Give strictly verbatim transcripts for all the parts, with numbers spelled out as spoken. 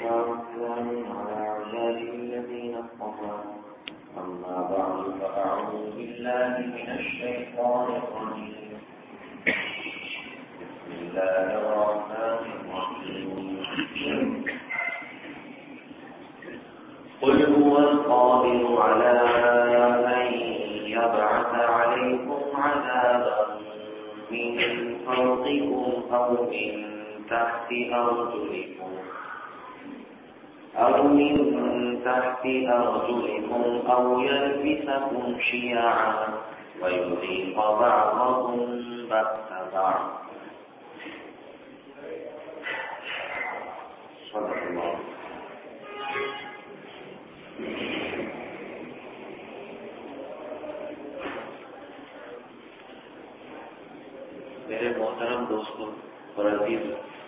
وسلام على عباده الذين اصطفى أما بعد فأعوذ بالله من الشيطان الرجيم بسم الله الرحمن الرحيم قل هو القادر على أن يبعث عليكم عذابا من فوقكم أو من تحت أرجلكم أو من تحت أرجلكم أو يلبسكم شيعا ويذيق بعضكم بأس بعض صدق الله. میرے محترم دوستوں اور عزیز،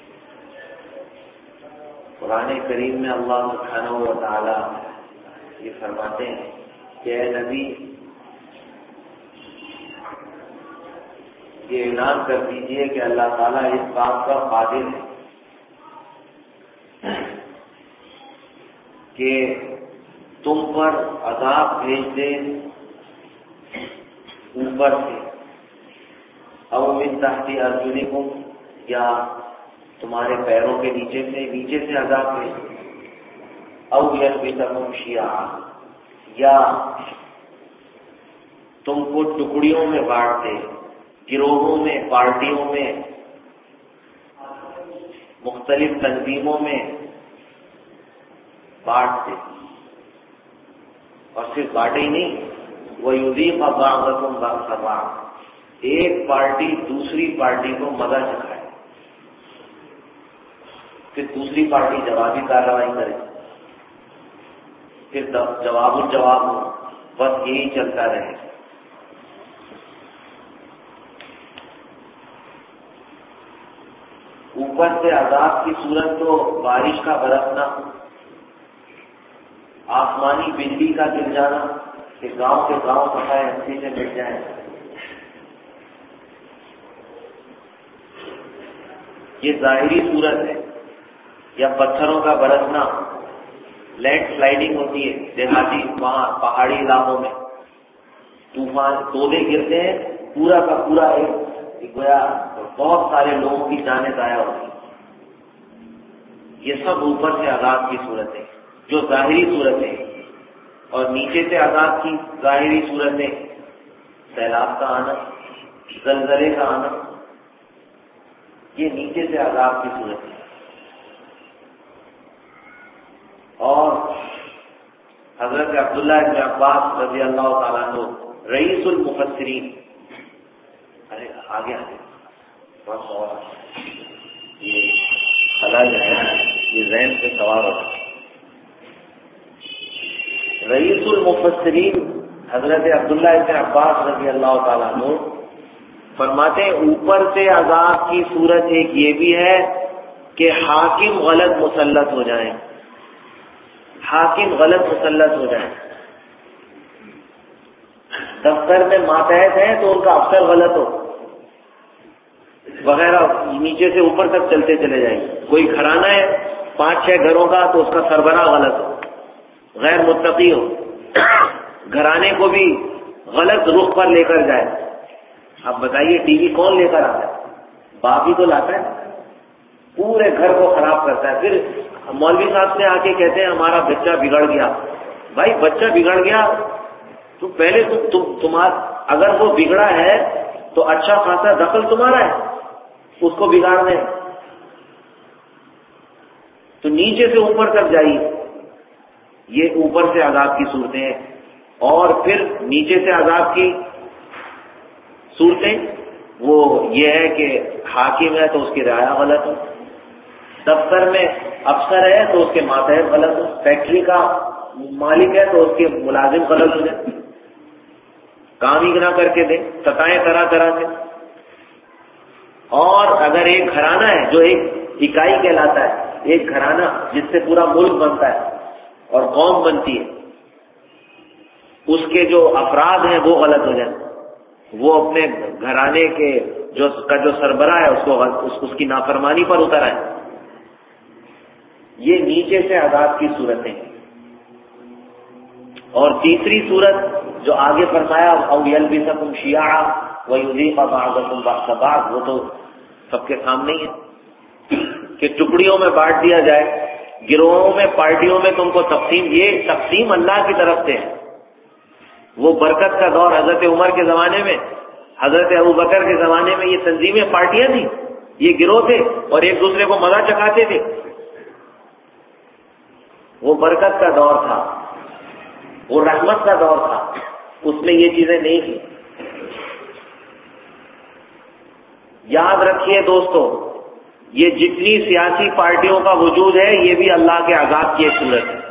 قرآن کریم میں اللہ سبحانہ و تعالی یہ فرماتے ہیں کہ اے نبی، یہ اعلان کر دیجئے کہ اللہ تعالیٰ اس بات کا قادر ہے کہ تم پر عذاب بھیج دے اوپر سے، او من تحت ارجلکم، یا تمہارے پیروں کے نیچے سے نیچے سے عذاب بھیج دے، او یلبسکم شیعا، یا تم کو ٹکڑیوں میں بانٹ دے، گروہوں میں، پارٹیوں میں، مختلف تنظیموں میں بانٹ دے، اور صرف بانٹے ہی نہیں، وَيُذِيقَ بَعْضَكُمْ بَأْسَ بَعْضٍ، ایک پارٹی دوسری پارٹی کو مزہ چکھائے، پھر دوسری پارٹی جوابی کارروائی کرے، پھر جواب الجواب ہو، بس یہی چلتا رہے۔ اوپر سے عذاب کی صورت تو بارش کا برسنا، آسمانی بجلی کا گر جانا کہ گاؤں کے گاؤں صفائی ہستی سے مٹ جائیں، یہ ظاہری صورت ہے۔ یا پتھروں کا برسنا، لینڈ سلائڈنگ ہوتی ہے دیہاتی وہاں پہاڑی علاقوں میں، طوفان تولے گرتے ہیں، پورا کا پورا ایک گویا بہت سارے لوگوں کی جانیں ضائع ہوتی ہیں۔ یہ سب اوپر سے عذاب کی صورتیں جو ظاہری صورتیں، اور نیچے سے عذاب کی ظاہری صورتیں، سیلاب کا آنا، زلزلے کا آنا، یہ نیچے سے عذاب کی صورتیں۔ اور حضرت عبداللہ ابن عباس رضی اللہ تعالیٰ عنہ رئیس المفسرین، ارے آگے آگے بہت سوال، یہ خلا جو ہے یہ ذہن سے سوال ہوتا ہے۔ رئیس المفسرین حضرت عبداللہ ابن عباس رضی اللہ تعالیٰ عنہ فرماتے ہیں اوپر سے عذاب کی صورت ایک یہ بھی ہے کہ حاکم غلط مسلط ہو جائیں، حاکم غلط مسلط ہو جائیں۔ دفتر میں ماتحت ہیں تو ان کا افسر غلط ہو وغیرہ، نیچے سے اوپر تک چلتے چلے جائیں۔ کوئی گھرانہ ہے پانچ چھ گھروں کا تو اس کا سربراہ غلط ہو، غیر متقی ہو، گھرانے کو بھی غلط رخ پر لے کر جائے۔ اب بتائیے ٹی وی کون لے کر آتا ہے؟ باپ ہی تو لاتا ہے، پورے گھر کو خراب کرتا ہے۔ پھر مولوی صاحب سے آ کے کہتے ہیں ہمارا بچہ بگڑ گیا۔ بھائی بچہ بگڑ گیا تو پہلے تو تم تمہارا اگر وہ بگڑا ہے تو اچھا خاصا دخل تمہارا ہے اس کو بگاڑنے، تو نیچے سے اوپر تک جائیے۔ یہ اوپر سے عذاب کی صورتیں ہیں۔ اور پھر نیچے سے عذاب کی صورتیں وہ یہ ہے کہ حاکم ہے تو اس کی رعایا غلط ہو، دفتر میں افسر ہے تو اس کے ماتحت غلط ہو، فیکٹری کا مالک ہے تو اس کے ملازم غلط ہو جائے، کام ہی نہ کر کے دیں، ستائیں طرح طرح سے۔ اور اگر ایک گھرانہ ہے جو ایک اکائی کہلاتا ہے، ایک گھرانہ جس سے پورا ملک بنتا ہے اور قوم بنتی ہے، اس کے جو افراد ہیں وہ غلط ہو جائیں، وہ اپنے گھرانے کے جو کا جو سربراہ ہے اس کو اس, اس کی نافرمانی پر اتر آئے، یہ نیچے سے عذاب کی صورتیں ہیں. اور تیسری صورت جو آگے فرمایا او یلبسکم شیعا ویذیق بعضکم بأس بعض، وہ تو سب کے سامنے ہی ہے کہ ٹکڑیوں میں بانٹ دیا جائے، گروہوں میں، پارٹیوں میں تم کو تقسیم. یہ تقسیم اللہ کی طرف سے ہے. وہ برکت کا دور حضرت عمر کے زمانے میں، حضرت ابوبکر کے زمانے میں یہ تنظیمیں، پارٹیاں تھیں، یہ گروہ تھے اور ایک دوسرے کو مزہ چکھاتے تھے. وہ برکت کا دور تھا، وہ رحمت کا دور تھا، اس میں یہ چیزیں نہیں تھیں. یاد رکھیے دوستو، یہ جتنی سیاسی پارٹیوں کا وجود ہے یہ بھی اللہ کے عذاب کی ایک صورت ہے.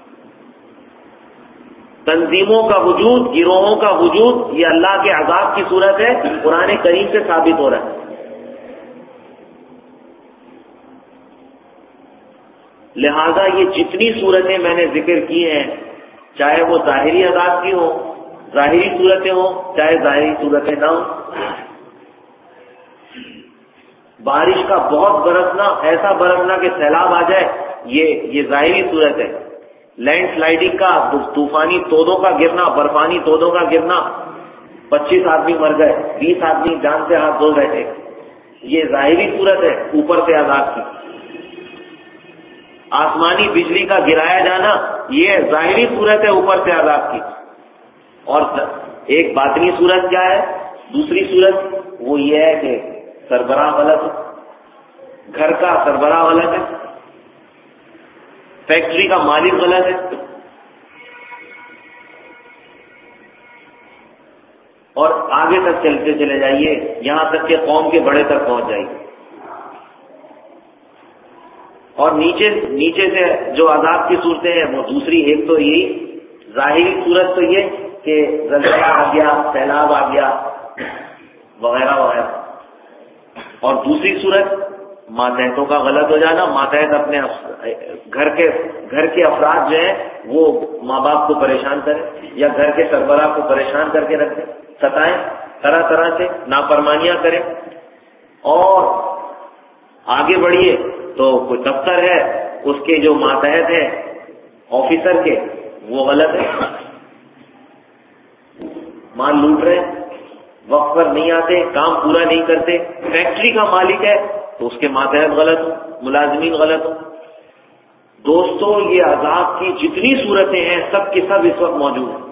تنظیموں کا وجود، گروہوں کا وجود، یہ اللہ کے عذاب کی صورت ہے. قرآن کریم سے ثابت ہو رہا ہے. لہذا یہ جتنی صورتیں میں نے ذکر کی ہیں، چاہے وہ ظاہری عذاب کی ہوں، ظاہری صورتیں ہوں، چاہے ظاہری صورتیں نہ ہوں. بارش کا بہت برسنا، ایسا برسنا کہ سیلاب آ جائے، یہ یہ ظاہری صورت ہے. لینڈ سلائڈنگ کا، طوفانی تودوں کا گرنا، برفانی تودوں کا گرنا، پچیس آدمی مر گئے، بیس آدمی جان سے ہاتھ دھو بیٹھے، یہ ظاہری صورت ہے اوپر سے عذاب کی. آسمانی بجلی کا گرایا جانا، یہ ظاہری صورت ہے اوپر سے عذاب کی. اور ایک باطنی صورت کیا ہے؟ دوسری صورت وہ یہ ہے کہ سربراہ غلط ہے، گھر کا سربراہ غلط ہے، فیکٹری کا مالک غلط ہے، اور آگے تک چلتے چلے جائیے یہاں تک کہ قوم کے بڑے تک پہنچ جائیے. اور نیچے نیچے سے جو عذاب کی صورتیں ہیں وہ دوسری، ایک تو یہی ظاہری صورت تو یہ کہ زلزلہ آ گیا، سیلاب آ گیا وغیرہ وغیرہ، اور دوسری صورت ماتحتوں کا غلط ہو جانا. ماتحت اپنے گھر کے گھر کے افراد جو ہیں وہ ماں باپ کو پریشان کریں یا گھر کے سربراہ کو پریشان کر کے رکھیں، ستائیں طرح طرح سے، نافرمانیاں کریں. اور آگے بڑھیے تو کوئی دفتر ہے، اس کے جو ماتحت ہیں آفیسر کے، وہ غلط ہے، مال لوٹ رہے ہیں، وقت پر نہیں آتے، کام پورا نہیں کرتے. فیکٹری کا مالک ہے تو اس کے ماتحت غلط ہو، ملازمین غلط ہو. دوستو یہ عذاب کی جتنی صورتیں ہیں سب کی سب اس وقت موجود ہیں،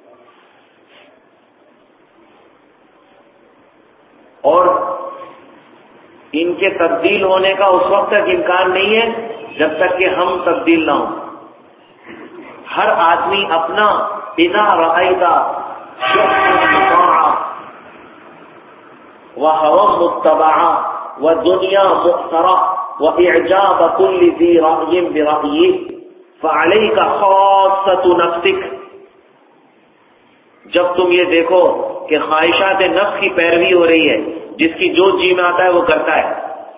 اور ان کے تبدیل ہونے کا اس وقت تک امکان نہیں ہے جب تک کہ ہم تبدیل نہ ہوں. ہر آدمی اپنا اذا رأیت وہوا متبعا ودنیا مخترع واعجاب كل ذی رأی برأیہ فعلیک خاصۃ نفسک. جب تم یہ دیکھو کہ خواہشات نفس کی پیروی ہو رہی ہے، جس کی جو جی میں آتا ہے وہ کرتا ہے،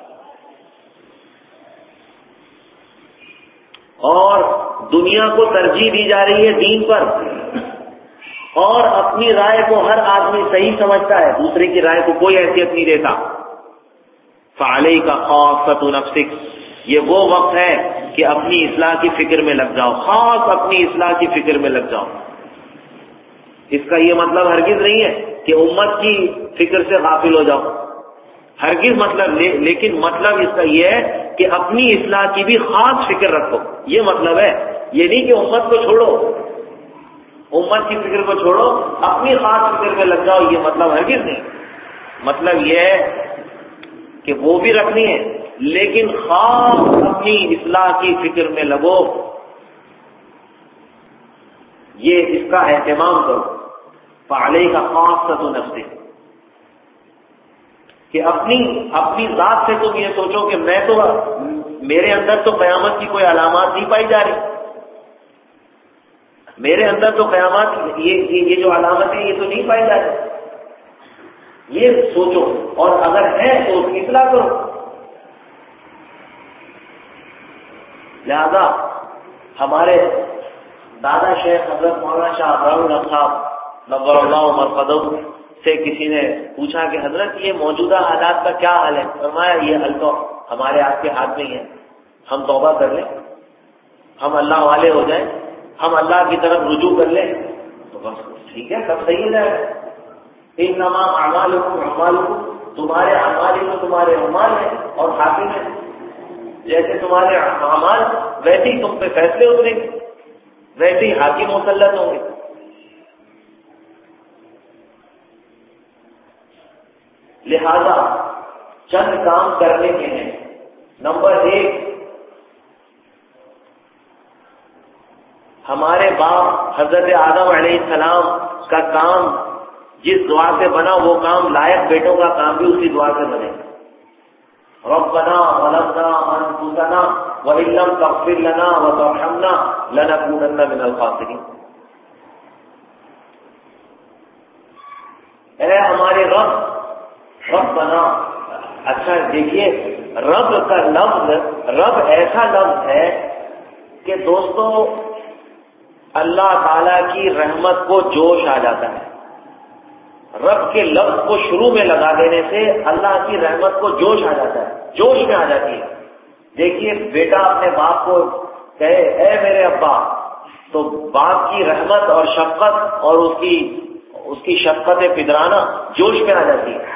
اور دنیا کو ترجیح دی جا رہی ہے دین پر، اور اپنی رائے کو ہر آدمی صحیح سمجھتا ہے، دوسرے کی رائے کو کوئی حیثیت نہیں دیتا. فعلیک خاصۃ نفسک، یہ وہ وقت ہے کہ اپنی اصلاح کی فکر میں لگ جاؤ، خاص اپنی اصلاح کی فکر میں لگ جاؤ. اس کا یہ مطلب ہرگز نہیں ہے کہ امت کی فکر سے غافل ہو جاؤ، ہرگز مطلب، لیکن مطلب اس کا یہ ہے کہ اپنی اصلاح کی بھی خاص فکر رکھو. یہ مطلب ہے، یہ نہیں کہ امت کو چھوڑو، امت کی فکر کو چھوڑو، اپنی خاص فکر میں لگ جاؤ، یہ مطلب ہرگز نہیں. مطلب یہ ہے کہ وہ بھی رکھنی ہے لیکن خاص اپنی اصلاح کی فکر میں لگو، یہ اس کا اہتمام کرو. فعلیک خاصۃ نفسک، کہ اپنی اپنی ذات سے تم یہ سوچو کہ میں تو، میرے اندر تو قیامت کی کوئی علامات نہیں پائی جا رہی، میرے اندر تو قیامت یہ یہ جو علامت ہے یہ تو نہیں پائی جا رہی. یہ سوچو، اور اگر ہے تو اس کی اصلاح کرو. لہذا ہمارے دادا شیخ حضرت مولانا شاہ ابراہیم صاحب نور اللہ مرقدہ سے کسی نے پوچھا کہ حضرت یہ موجودہ حالات کا کیا حل ہے؟ فرمایا یہ حل تو ہمارے آپ کے ہاتھ میں ہی ہے. ہم توبہ کر لیں، ہم اللہ والے ہو جائیں، ہم اللہ کی طرف رجوع کر لیں تو بس ٹھیک ہے، سب صحیح ہو جائے گا۔ انما اعمالکم اعمالکم، تمہارے اعمال ہی تو تمہارے اعمال ہیں اور حاکم ہیں، جیسے تمہارے اعمال ویسے ہی تم پہ فیصلے اتریں گے، ویسے ہی حاکم مسلط ہوں گے۔ لہذا چند کام کرنے کے ہیں۔ نمبر ایک، ہمارے باپ حضرت آدم علیہ السلام کا کام جس دعا سے بنا، وہ کام لائق بیٹوں کا کام بھی اسی دعا سے بنے۔ ربنا ظلمنا انفسنا وان لم تغفر لنا وترحمنا لنكونن من الخاسرین۔ اے ہمارے رب، ربنا، اچھا دیکھیے رب کا لفظ، رب ایسا لفظ ہے کہ دوستوں اللہ تعالی کی رحمت کو جوش آ جاتا ہے۔ رب کے لفظ کو شروع میں لگا دینے سے اللہ کی رحمت کو جوش آ جاتا ہے، جوش میں آ جاتی ہے۔ دیکھیے بیٹا اپنے باپ کو کہے اے میرے ابا، تو باپ کی رحمت اور شفقت اور اس کی اس کی شفقت پدرانہ جوش میں آ جاتی ہے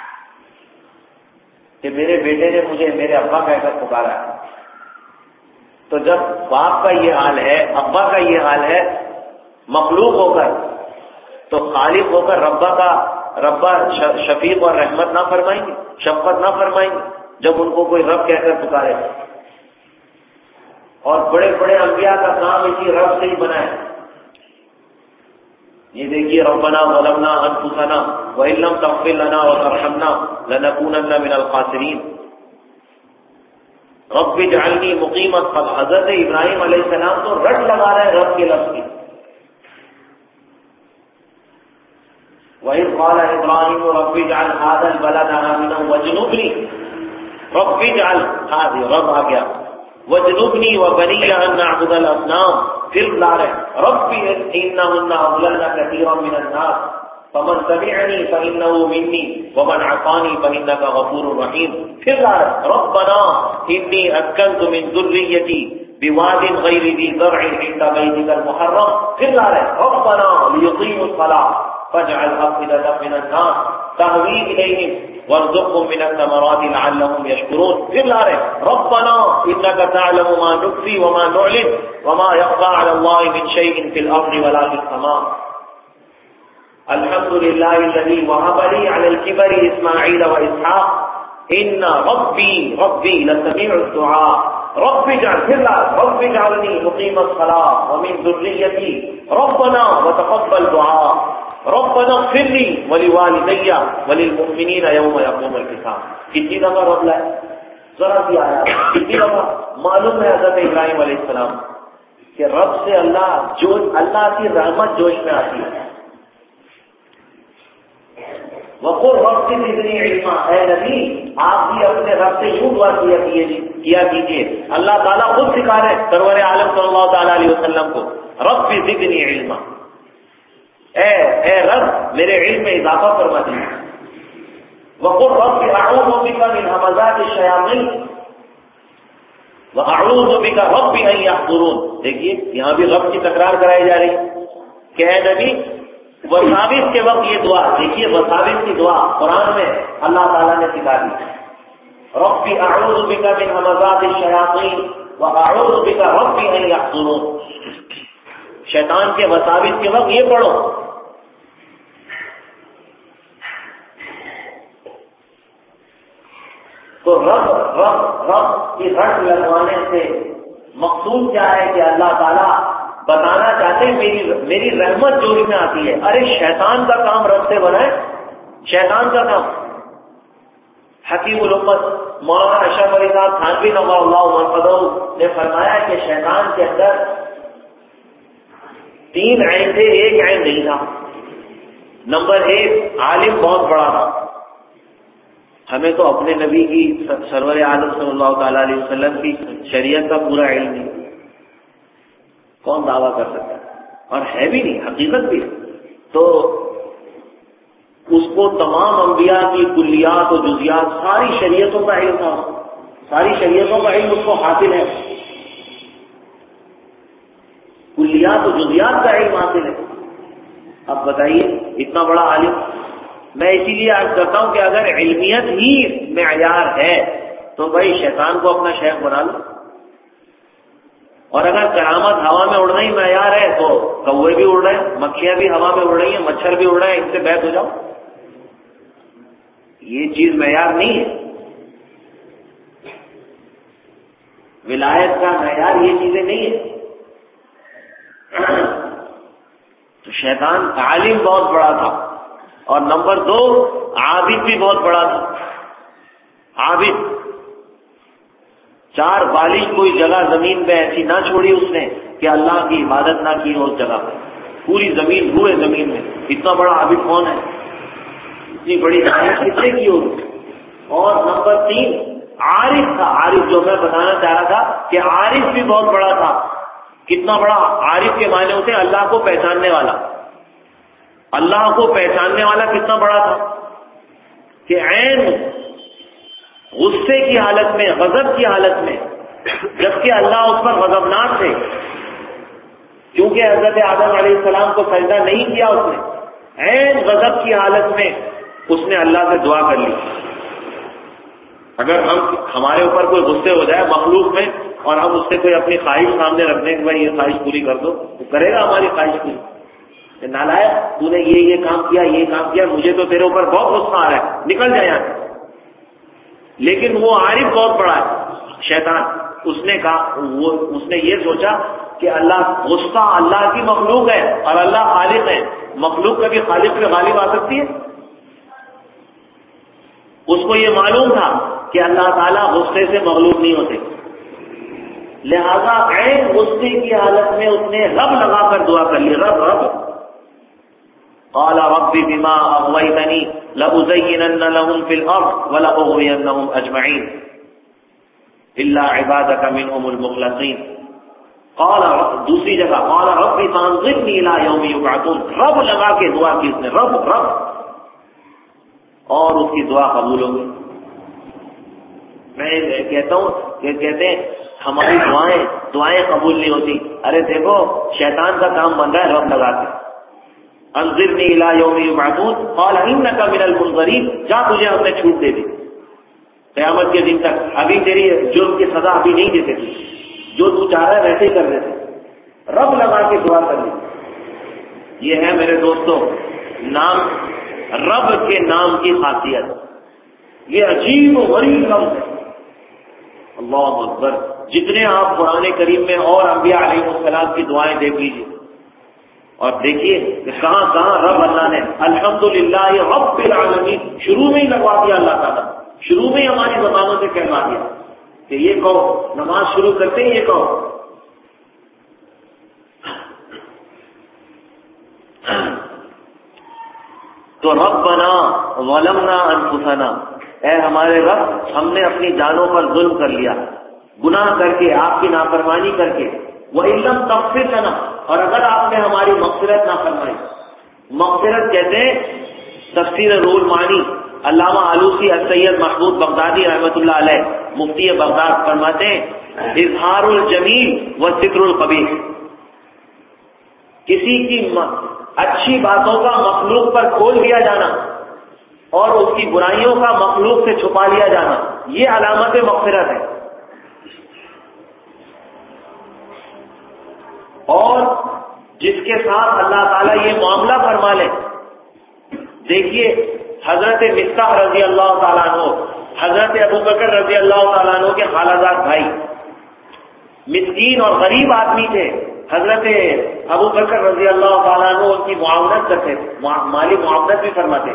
کہ میرے بیٹے نے مجھے میرے ابا کہہ کر پکارا ہے۔ تو جب باپ کا یہ حال ہے، ابا کا یہ حال ہے، مخلوق ہو کر تو خالق ہو کر ربا کا ربا شفیق اور رحمت نہ فرمائیں گے، شفقت نہ فرمائیں گے جب ان کو کوئی رب کہہ کر پکارے۔ اور بڑے بڑے انبیاء کا کام اسی رب سے ہی بنا ہے۔ یہ دیکھیے ربنا ظلمنا انفسنا وان لم تغفر لنا وترحمنا لنكونن من الخاسرین۔ رب اجعلنی مقیم الصلاۃ، حضرت ابراہیم علیہ السلام تو رٹ لگا رہے ہیں رب کے لفظ کی۔ وَإِذْ قَالَ إِبْرَاهِيمُ رَبِّ اجْعَلْ هَٰذَا الْبَلَدَ آمِنًا وَاجْنُبْنِي، رَبِّ اجْعَلْ هَٰذِهِ، رب آ گیا، وَاجْنُبْنِي وَبَنِيَّ أَن نَّعْبُدَ الْأَصْنَامَ، پھر لا رہے رَبِّ إِنَّهُنَّ أَضْلَلْنَ كَثِيرًا مِّنَ النَّاسِ فَمَن تَبِعَنِي فَإِنَّهُ مِنِّي وَمَنْ عَصَانِي فَإِنَّكَ غَفُورٌ رَّحِيمٌ، پھر لا رہے رَبَّنَا إِنِّي أَسْكَنتُ مِن ذُرِّيَّتِي بِوَادٍ غَيْرِ ذِي زَرْعٍ عِندَ بَيْتِكَ الْمُحَرَّمِ، پھر لا رہے رَبَّنَا لِيُقِيمُوا الصَّلَاةَ فاجعل أفئدة من الناس تهوي إليهم وارزقهم من الثمرات لعلهم يشكرون، پھر لا رہے ربنا إنك تعلم ما نخفي وما نعلن وما يخفى على الله من شيء في الأرض ولا في السماء، الحمد لله الذي وهب لي على الكبر إسماعيل وإسحاق إن ربي ربي لسميع الدعاء، رب اجعل، پھر لا رب اجعلني مقيم الصلاة ومن ذريتي ربنا وتقبل دعاء، ربنا اغفر لي ولوالدي وللمؤمنين يوم يقوم الحساب۔ کتنی دفعہ رب لائے؟ ذرا سی آیا کتنی دفعہ؟ معلوم ہے حضرت ابراہیم علیہ السلام کہ رب سے اللہ جو اللہ کی رحمت جوش میں آتی ہے۔ وقل رب زدنی علما، اے نبی آپ بھی اپنے رب سے یوں دعا کیا کیا کیجیے، اللہ تعالیٰ خود سکھا رہے سرور عالم صلی اللہ تعالیٰ علیہ وسلم کو، رب زدنی علما، اے اے رب میرے علم میں اضافہ فرما دیجیے۔ وقل رب اعوذ بک من همزات الشیاطین واعوذ بک رب ان یحضرون، دیکھیے یہاں بھی رب کی تکرار کرائی جا رہی ہے کہ اے نبی وساوس کے وقت یہ دعا، دیکھیے وساوس کی دعا قرآن میں اللہ تعالیٰ نے سکھا دی، رب اعوذ بک من همزات الشیاطین واعوذ بک رب ان یحضرون، شیطان کے وساوس کے وقت یہ پڑھو۔ تو رب رب رب کی رٹ لگوانے سے مقصود کیا ہے کہ اللہ تعالیٰ بتانا چاہتے ہیں میری میری رحمت جوش میں آتی ہے۔ ارے شیطان کا کام رب سے بنا ہے، شیطان کا کام۔ حکیم الامت مولانا اشرف علی صاحب تھانوی نور اللہ مرقدہ نے فرمایا کہ شیطان کے اندر تین عین تھے، ایک عین نہیں تھا۔ نمبر ایک، عالم بہت بڑا تھا، ہمیں تو اپنے نبی کی سرور عالم صلی اللہ تعالیٰ علیہ وسلم کی شریعت کا پورا علم نہیں، کون دعویٰ کر سکتا ہے؟ اور ہے بھی نہیں، حقیقت بھی ہے۔ تو اس کو تمام انبیاء کی کلیات و جزیات ساری شریعتوں کا علم تھا، ساری شریعتوں کا علم اس کو حاصل ہے، کلیات و جزیات کا علم حاصل ہے. اب بتائیے اتنا بڑا عالم. میں اسی لیے عرض کرتا ہوں کہ اگر علمیت ہی معیار ہے تو بھائی شیطان کو اپنا شیخ بنا لو، اور اگر کرامت ہوا میں اڑنا ہی معیار ہے تو کوے بھی اڑ رہے ہیں، مکھیاں بھی ہوا میں اڑ رہی ہیں، مچھر بھی اڑ رہے ہیں، ان سے بیعت ہو جاؤ. یہ چیز معیار نہیں ہے. ولایت کا معیار یہ چیزیں نہیں ہیں. تو شیطان عالم بہت بڑا تھا، اور نمبر دو عابد بھی بہت بڑا تھا. عابد چار بالش کوئی جگہ زمین پہ ایسی نہ چھوڑی اس نے کہ اللہ کی عبادت نہ کی ہو اس جگہ پہ. پوری زمین پورے زمین میں اتنا بڑا عابد کون ہے؟ اتنی بڑی عبادت کس نے کی ہوگی؟ اور نمبر تین عارف تھا. عارف جو میں بتانا چاہ رہا تھا کہ عارف بھی بہت بڑا تھا. کتنا بڑا؟ عارف کے معنی ہوتے ہیں اللہ کو پہچاننے والا. اللہ کو پہچاننے والا کتنا بڑا تھا کہ عین غصے کی حالت میں، غضب کی حالت میں، جبکہ اللہ اس پر غضبناک تھے کیونکہ حضرت آدم علیہ السلام کو سجدہ نہیں کیا اس نے، عین غضب کی حالت میں اس نے اللہ سے دعا کر لی. اگر ہم ہمارے اوپر کوئی غصے ہو جائے مخلوق میں اور ہم اس سے کوئی اپنی خواہش سامنے رکھ دیں کہ بھائی یہ خواہش پوری کر دو، تو کرے گا ہماری خواہش پوری؟ نالائق، تو نے یہ یہ کام کیا، یہ کام کیا، مجھے تو تیرے اوپر بہت غصہ آ رہا ہے، نکل جائے یہاں. لیکن وہ عارف بہت بڑا ہے شیطان. اس نے کہا، وہ اس نے یہ سوچا کہ اللہ غصہ اللہ کی مخلوق ہے اور اللہ خالق ہے. مخلوق کبھی خالق پہ غالب آ سکتی ہے؟ اس کو یہ معلوم تھا کہ اللہ تعالیٰ غصے سے مغلوب نہیں ہوتے، لہذا عین غصے کی حالت میں اس نے رب لگا کر دعا کر لی. رب رب قال رب بما اغويتني لأزينن لهم في الارض ولأغوينهم اجمعين الا عبادك منهم المخلصين. قال دوسری جگہ قال رب فانظرني الى يوم يبعثون. رب لگا کے دعا کی اس نے، رب رب، اور اس کی دعا قبول ہوگی. میں کہتا ہوں کہ کہتے ہیں ہماری دعائیں دعائیں قبول نہیں ہوتی. ارے دیکھو شیطان کا کام بن رہا ہے رب لگا کے. انظرنی الی یوم یبعثون قال انک من المنظرین. جا تجھے ہم نے چھوٹ دے دی قیامت کے دن تک، ابھی تیری جرم کی سزا ابھی نہیں دیتے تھے، جو تو چاہ رہا ہے ویسے ہی کر دیتے. رب لگا کے دعا کر لی. یہ ہے میرے دوستوں نام، رب کے نام کی خاصیت. یہ عجیب و غریب لفظ ہے. اللہ اکبر. جتنے آپ قرآن کریم میں اور انبیاء علیہ السلام کی دعائیں دیکھ لیجیے اور دیکھیے کہ کہاں کہاں رب اللہ نے الحمدللہ رب العالمین شروع میں ہی لگوا دیا. اللہ تعالیٰ شروع میں ہی ہماری زبانوں سے کہلوا دیا کہ یہ کہو، نماز شروع کرتے ہی یہ کہو. تو ربنا ظلمنا انفسنا، اے ہمارے رب ہم نے اپنی جانوں پر ظلم کر لیا، گناہ کر کے، آپ کی نافرمانی کر کے. وَإِن لَّمْ تَغْفِرْ لَنَا، اور اگر آپ نے ہماری مغفرت نہ فرمائی. مغفرت کہتے ہیں تفسیر روح المعانی علامہ آلوسی السید محمود بغدادی رحمۃ اللہ علیہ مفتی بغداد فرماتے ہیں اظہار الجمیل و ستر القبیح. کسی کی اچھی باتوں کا مخلوق پر کھول دیا جانا اور اس کی برائیوں کا مخلوق سے چھپا لیا جانا، یہ علامت مغفرت ہے. اور جس کے ساتھ اللہ تعالیٰ یہ معاملہ فرما لے، دیکھیے حضرت مصطح رضی اللہ تعالیٰ عنہ، حضرت ابوبکر رضی اللہ تعالیٰ عنہ کے خالہ زاد بھائی مسکین اور غریب آدمی تھے. حضرت ابوبکر رضی اللہ تعالیٰ عنہ ان کی معاونت کرتے، مالی معاونت بھی فرماتے.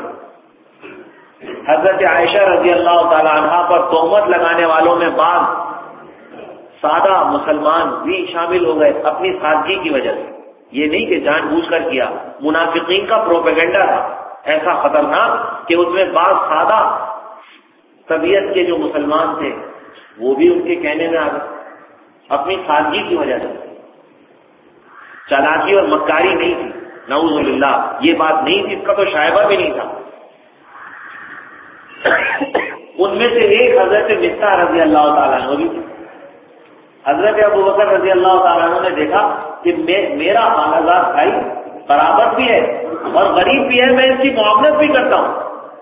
حضرت عائشہ رضی اللہ تعالیٰ عنہ پر تہمت لگانے والوں میں بعض سادہ مسلمان بھی شامل ہو گئے اپنی سادگی کی وجہ سے. یہ نہیں کہ جان بوجھ کر کیا، منافقین کا پروپیگنڈا تھا ایسا خطرناک کہ اس میں بعض سادہ طبیعت کے جو مسلمان تھے وہ بھی ان کے کہنے میں آ گئے اپنی سادگی کی وجہ سے. چالاکی اور مکاری نہیں تھی، نعوذ باللہ یہ بات نہیں تھی، اس کا تو شائبہ بھی نہیں تھا. ان ان میں سے ایک حضرت مصطح رضی اللہ تعالیٰ عنہ بھی تھے۔ حضرت ابوبکر رضی اللہ تعالیٰ عنہ نے دیکھا کہ میرا خالہ بھائی برابر بھی ہے اور غریب بھی ہے، میں اس کی معاملت بھی کرتا ہوں،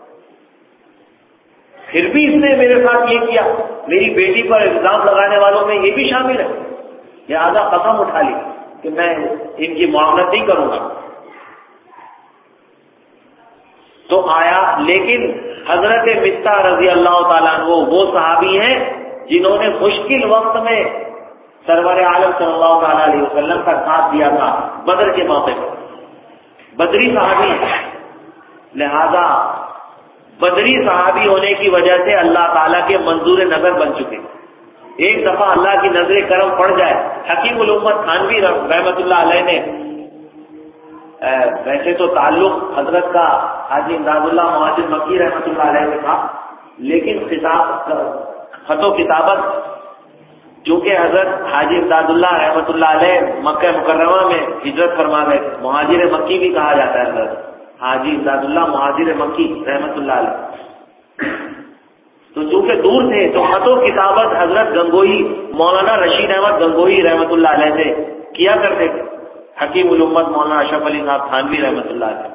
پھر بھی اس نے میرے ساتھ یہ کیا، میری بیٹی پر الزام لگانے والوں میں یہ بھی شامل ہے، لہذا قسم اٹھا لی کہ میں ان کی معاملت نہیں کروں گا۔ تو آیا، لیکن حضرت مصطح رضی اللہ تعالیٰ عنہ وہ صحابی ہیں جنہوں نے مشکل وقت میں سرور عالم صلی اللہ تعالیٰ علیہ وسلم کا ساتھ دیا تھا بدر کے موقع پر، بدری صحابی ہیں، لہذا بدری صحابی ہونے کی وجہ سے اللہ تعالیٰ کے منظور نظر بن چکے۔ ایک دفعہ اللہ کی نظر کرم پڑ جائے، حکیم الامت تھانوی رحمت اللہ علیہ نے، ویسے تو تعلق حضرت کا حاجی امداد اللہ مہاجر مکی رحمت اللہ علیہ سے تھا، لیکن خطاب خط و کتابت چونکہ حضرت حاجی امداد اللہ رحمت اللہ علیہ مکہ مکرمہ میں ہجرت فرما گئے، مہاجر مکی بھی کہا جاتا ہے حضرت حاجی امداد اللہ مہاجر مکی رحمت اللہ علیہ، تو چونکہ دور تھے تو خط و کتابت حضرت گنگوئی مولانا رشید احمد گنگوئی رحمت اللہ علیہ سے کیا کرتے تھے، حکیم الامت مولانا اشرف علی صاحب تھانوی رحمت اللہ علیہ۔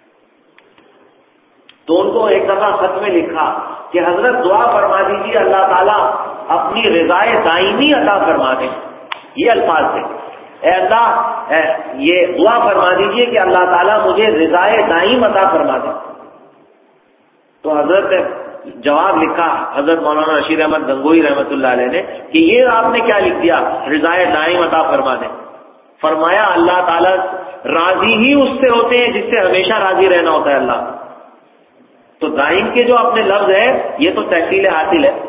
تو ان کو ایک دفعہ خط میں لکھا کہ حضرت دعا فرما دیجیے اللہ تعالیٰ اپنی رضائے دائمی عطا فرما دیں، یہ الفاظ تھے، اے اللہ اے یہ دعا فرما دیجیے کہ اللہ تعالیٰ مجھے رضائے دائم عطا فرما دیں۔ تو حضرت نے جواب لکھا، حضرت مولانا رشید احمد گنگوئی رحمت اللہ علیہ نے، کہ یہ آپ نے کیا لکھ دیا، رضائے دائم عطا فرما دیں؟ فرمایا اللہ تعالیٰ راضی ہی اس سے ہوتے ہیں جس سے ہمیشہ راضی رہنا ہوتا ہے اللہ، تو دائم کے جو اپنے لفظ ہے یہ تو تحصیل حاصل ہے،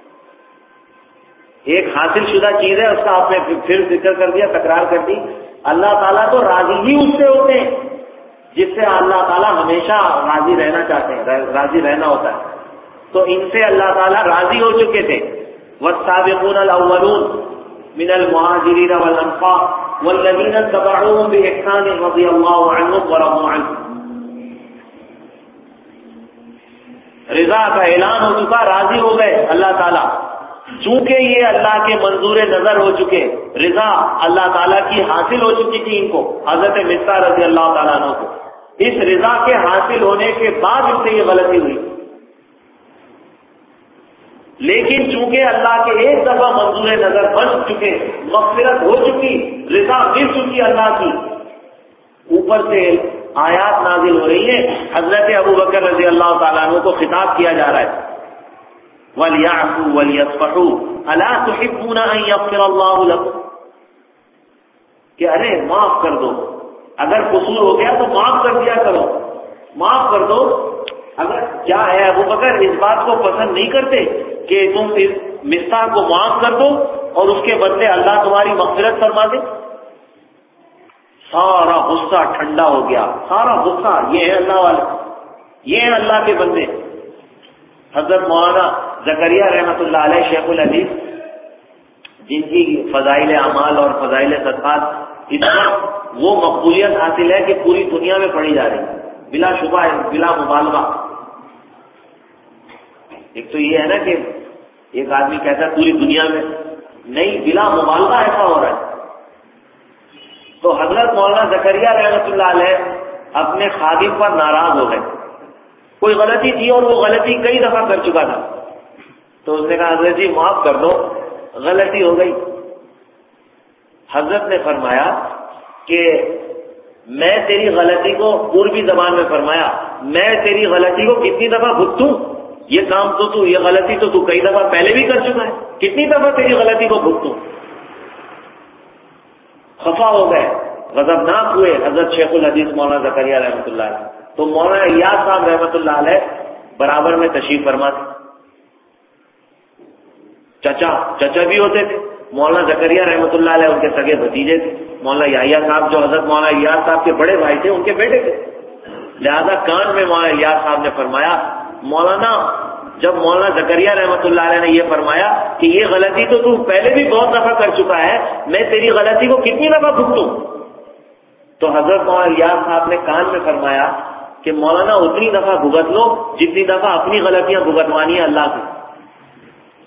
ایک حاصل شدہ چیز ہے، اس کا آپ نے پھر ذکر کر دیا، تکرار کر دی۔ اللہ تعالیٰ تو راضی ہی اس سے ہوتے ہیں جس سے اللہ تعالیٰ ہمیشہ راضی رہنا چاہتے ہیں، راضی رہنا ہوتا ہے، تو ان سے اللہ تعالیٰ راضی ہو چکے تھے۔ والسابقون الاولون من المہاجرین والانصار والذین اتبعوهم بإحسان رضی اللہ عنهم ورضوا عنہ۔ رضا کا اعلان ہو چکا، راضی ہو گئے اللہ تعالیٰ، چونکہ یہ اللہ کے منظور نظر ہو چکے، رضا اللہ تعالیٰ کی حاصل ہو چکی تھی ان کو، حضرت مصطح رضی اللہ تعالیٰ عنہ کو، اس رضا کے حاصل ہونے کے بعد ان سے یہ غلطی ہوئی، لیکن چونکہ اللہ کے ایک دفعہ منظور نظر بن چکے، مغفرت ہو چکی، رضا مل چکی اللہ کی، اوپر سے آیات نازل ہو رہی ہیں، حضرت ابوبکر رضی اللہ تعالیٰ عنہ کو خطاب کیا جا رہا ہے، وَلْيَعْفُوا وَلْيَصْفَحُوا أَلَا تُحِبُّونَ أَن يَغْفِرَ اللَّهُ لَكُمْ، کہ ارے معاف کر دو، اگر قصور ہو گیا تو معاف کر دیا کرو، معاف کر دو۔ اگر کیا ہے ابوبکر اس بات کو پسند نہیں کرتے کہ تم اس مصطح کو معاف کر دو اور اس کے بدلے اللہ تمہاری مغفرت فرما دے؟ سارا غصہ ٹھنڈا ہو گیا، سارا غصہ، یہ ہے اللہ والے، یہ ہے اللہ کے بندے۔ حضرت مولانا زکریا رحمت اللہ علیہ شیخ الحدیث، جن کی فضائل اعمال اور فضائل صدقات اس وقت وہ مقبولیت حاصل ہے کہ پوری دنیا میں پڑھی جا رہی ہے، بلا شبہ، بلا مبالغہ۔ ایک تو یہ ہے نا کہ ایک آدمی کہتا ہے پوری دنیا میں، نہیں، بلا مبالغہ ایسا ہو رہا ہے۔ تو حضرت مولانا زکریا رحمت اللہ علیہ اپنے خادم پر ناراض ہو گئے، کوئی غلطی تھی اور وہ غلطی کئی دفعہ کر چکا تھا، تو اس نے کہا حضرت جی معاف کر دو، غلطی ہو گئی۔ حضرت نے فرمایا کہ میں تیری غلطی کو، عربی زبان میں فرمایا، میں تیری غلطی کو کتنی دفعہ بھگتوں؟ یہ کام تو تو یہ غلطی تو تو کئی دفعہ پہلے بھی کر چکا ہے، کتنی دفعہ تیری غلطی کو بھگتوں؟ خفا ہو گئے، غضبناک ہوئے حضرت شیخ الحدیث مولانا زکریا رحمۃ اللہ علیہ۔ تو مولانا الیاس صاحب رحمۃ اللہ علیہ برابر میں تشریف فرما تھے، چچا چچا بھی ہوتے تھے، مولانا زکریا رحمۃ اللہ علیہ ان کے سگے بھتیجے تھے، مولانا یحییٰ صاحب جو حضرت مولانا الیاس صاحب کے بڑے بھائی تھے ان کے بیٹے تھے، لہذا کان میں مولانا الیاس صاحب نے فرمایا، مولانا جب مولانا زکریا رحمۃ اللہ علیہ نے یہ فرمایا کہ یہ غلطی تو تو پہلے بھی بہت دفعہ کر چکا ہے، میں تیری غلطی کو کتنی دفعہ بھگتوں؟ تو حضرت مولانا الیاس صاحب نے کان میں فرمایا کہ مولانا اتنی دفعہ بھگت لو جتنی دفعہ اپنی غلطیاں بھگتوانی ہے اللہ سے۔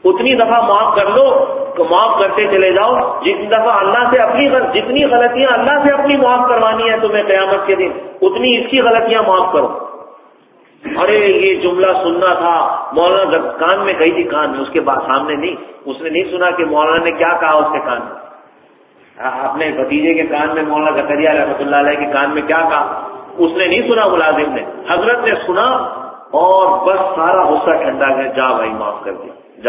اتنی دفعہ معاف کر لو تو معاف کرتے چلے جاؤ. جتنی دفعہ اللہ سے اپنی جتنی غلطیاں اللہ سے اپنی معاف کروانی ہے تمہیں قیامت کے دن، اتنی اس کی غلطیاں معاف کرو. ارے یہ جملہ سننا تھا مولانا کان میں گئی تھی، کان میں، اس کے بعد سامنے نہیں، اس نے نہیں سنا کہ مولانا نے کیا کہا اس کے کان میں. اپنے بھتیجے کے کان میں مولانا زکریا رحمۃ اللہ علیہ کے کان میں کیا کہا اس نے نہیں سنا، ملازم نے. حضرت نے سنا اور بس سارا غصہ ٹھنڈا گیا. جا بھائی معاف کر دیا، جا.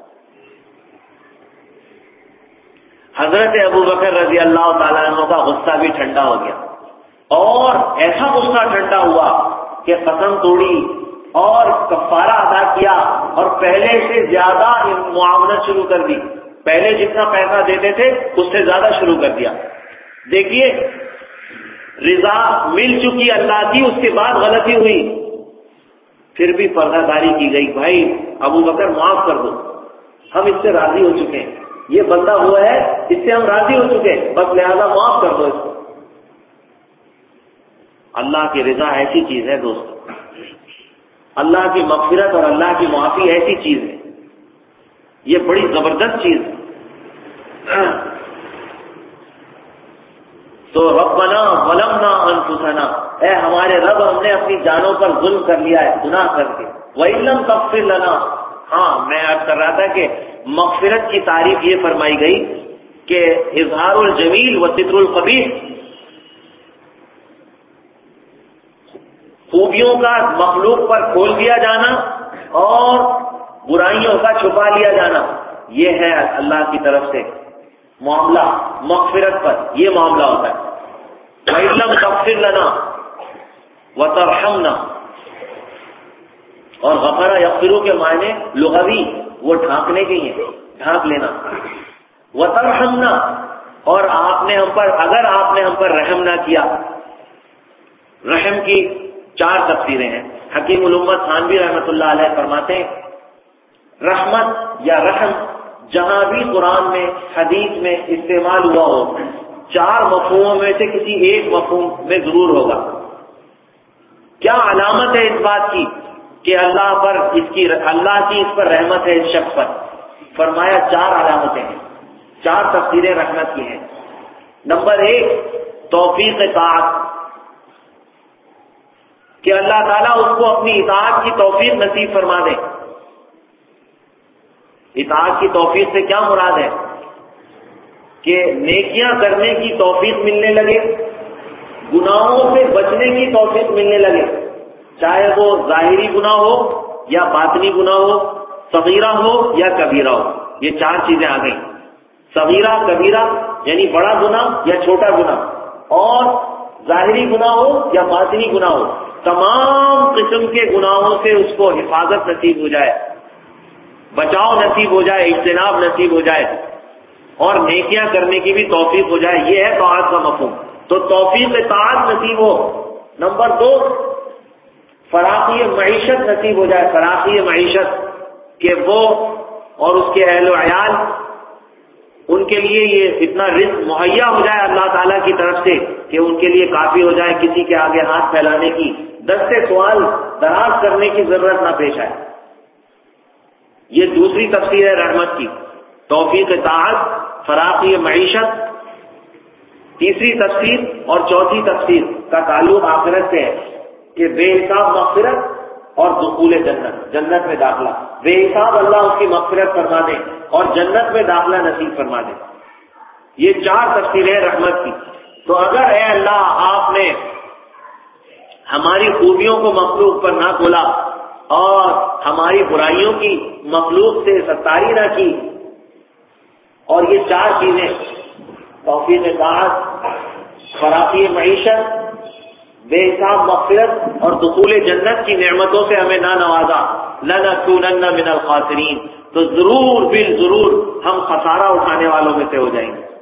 حضرت ابو بکر رضی اللہ تعالیٰ عنہ کا غصہ بھی ٹھنڈا ہو گیا، اور ایسا غصہ ٹھنڈا ہوا کہ قسم توڑی اور کفارہ ادا کیا اور پہلے سے زیادہ معاونت شروع کر دی. پہلے جتنا پیسہ دیتے تھے اس سے زیادہ شروع کر دیا. دیکھیے رضا مل چکی اللہ کی، اس کے بعد غلطی ہوئی پھر بھی پردہ داری کی گئی. بھائی ابو بکر معاف کر دو، ہم اس سے راضی ہو چکے ہیں، یہ بندہ ہوا ہے اس سے ہم راضی ہو چکے ہیں، بس لہذا معاف کر دو اس کو. اللہ کی رضا ایسی چیز ہے دوستو، اللہ کی مغفرت اور اللہ کی معافی ایسی چیز ہے، یہ بڑی زبردست چیز ہے. تو ربنا ظلمنا انفسنا، اے ہمارے رب ہم نے اپنی جانوں پر ظلم کر لیا ہے گناہ کر کے. وَإِن لَّمْ تَغْفِرْ لَنَا، ہاں میں عرض کر رہا تھا کہ مغفرت کی تعریف یہ فرمائی گئی کہ اظہار الجمیل و ستر القبیح، خوبیوں کا مخلوق پر کھول دیا جانا اور برائیوں کا چھپا لیا جانا، یہ ہے اللہ کی طرف سے معاملہ. مغفرت پر یہ معاملہ ہوتا ہے. وَإِن لَّمْ تَغْفِرْ لَنَا وَتَرْحَمْنَا، اور غفرہ یغفرو کے معنی لغوی وہ ڈھانکنے کے ہیں، ڈھانک لینا. وَتَرْحَمْنَا، اور آپ نے ہم پر اگر آپ نے ہم پر رحم نہ کیا. رحم کی چار تفسیریں ہیں. حکیم الامت تھانوی رحمۃ اللہ علیہ فرماتے ہیں رحمت یا رحم جہاں بھی قرآن میں حدیث میں استعمال ہوا ہو، چار مفہوموں میں سے کسی ایک مفہوم میں ضرور ہوگا. کیا علامت ہے اس بات کی کہ اللہ پر اس کی اللہ کی اس پر رحمت ہے اس شخص پر؟ فرمایا چار علامتیں ہیں، چار تفسیریں رحمت کی ہیں. نمبر ایک توفیق طاعت، کہ اللہ تعالیٰ اس کو اپنی اطاعت کی توفیق نصیب فرما دے. اطاعت کی توفیق سے کیا مراد ہے؟ کہ نیکیاں کرنے کی توفیق ملنے لگے، گناہوں سے بچنے کی توفیق ملنے لگے، چاہے وہ ظاہری گناہ ہو یا باطنی گناہ ہو، صغیرہ ہو یا کبیرہ ہو. یہ چار چیزیں آ گئیں، صغیرہ کبیرہ یعنی بڑا گناہ یا چھوٹا گناہ، اور ظاہری گناہ ہو یا باطنی گناہ ہو، تمام قسم کے گناہوں سے اس کو حفاظت نصیب ہو جائے، بچاؤ نصیب ہو جائے، اجتناب نصیب ہو جائے، اور نیکیاں کرنے کی بھی توفیق ہو جائے. یہ ہے طاعت کا مفہوم. تو توفیق طاعت نصیب ہو. نمبر دو فراخی معیشت نصیب ہو جائے، فراخی معیشت، کہ وہ اور اس کے اہل و عیال ان کے لیے یہ اتنا رزق مہیا ہو جائے اللہ تعالیٰ کی طرف سے کہ ان کے لیے کافی ہو جائے، کسی کے آگے ہاتھ پھیلانے کی، دستے سوال دراز کرنے کی ضرورت نہ پیش آئے. یہ دوسری تفسیر ہے رحمت کی، توفیق طاعت، فراخی معیشت. تیسری تفسیر اور چوتھی تفسیر کا تعلق آخرت سے ہے کہ بے حساب مغفرت اور دخول جنت، جنت میں داخلہ. بے حساب اللہ اس کی مغفرت فرما دے اور جنت میں داخلہ نصیب فرما دے. یہ چار تفسیریں رحمت کی. تو اگر اے اللہ آپ نے ہماری خوبیوں کو مخلوق پر نہ کھولا اور ہماری برائیوں کی مخلوق سے ستاری نہ کی، اور یہ چار چیزیں توفیق طاعت، فراخی معیشت، بے حساب مغفرت اور دخول جنت کی نعمتوں سے ہمیں نہ نوازا، لنکونن من الخاسرین، تو ضرور بال ضرور ہم خسارہ اٹھانے والوں میں سے ہو جائیں گے.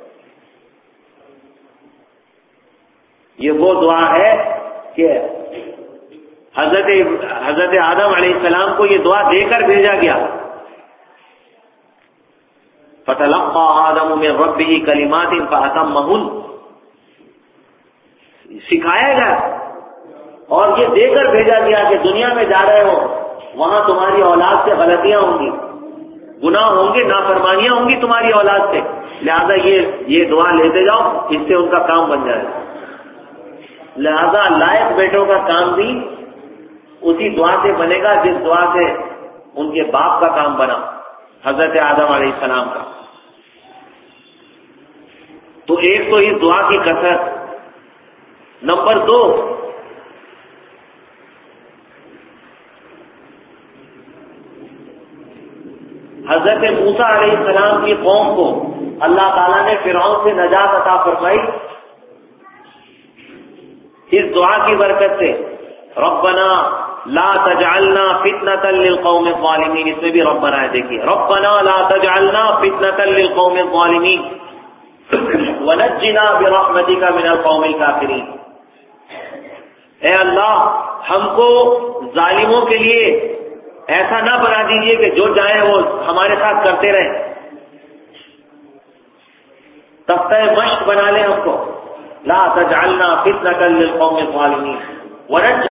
یہ وہ دعا ہے کہ حضرت حضرت آدم علیہ السلام کو یہ دعا دے کر بھیجا گیا. فَتَلَقَّى آدَمُ مِن رَّبِّهِ كَلِمَاتٍ فَأَتَمَّهُنَّ، سکھایا گیا اور یہ دے کر بھیجا گیا کہ دنیا میں جا رہے ہو، وہاں تمہاری اولاد سے غلطیاں ہوں گی، گناہ ہوں گے، نافرمانیاں ہوں گی تمہاری اولاد سے، لہذا یہ یہ دعا لیتے جاؤ، اس سے ان کا کام بن جائے گا۔ لہذا لائق بیٹوں کا کام بھی اسی دعا سے بنے گا جس دعا سے ان کے باپ کا کام بنا، حضرت آدم علیہ السلام کا۔ تو ایک تو اس دعا کی کثرت، نمبر دو حضرت موسیٰ علیہ السلام کی قوم کو اللہ تعالیٰ نے فرعون سے نجات عطا فرمائی اس دعا کی برکت سے، ربنا لا تجعلنا فتنة للقوم الظالمین، اس میں بھی ربنا ہے، دیکھیے ربنا لا تجعلنا فتنة للقوم الظالمین ونجنا برحمتک من القوم الکافرین۔ اے اللہ ہم کو ظالموں کے لیے ایسا نہ بنا دیجیے کہ جو چاہیں وہ ہمارے ساتھ کرتے رہیں، تختہ مشق بنا لیں ہم کو، لا تجعلنا فتنة للقوم الظالمین ونجنا